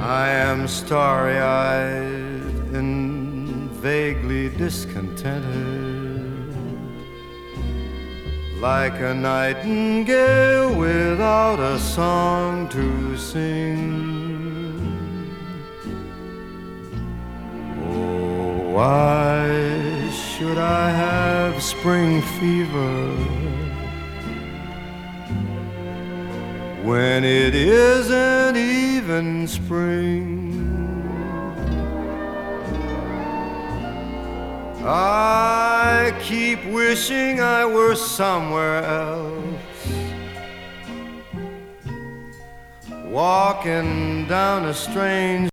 I am starry-eyed and vaguely discontented, like a nightingale without a song to sing. Oh, why should I have spring fever when it isn't even spring? I keep wishing I were somewhere else, walking down a strange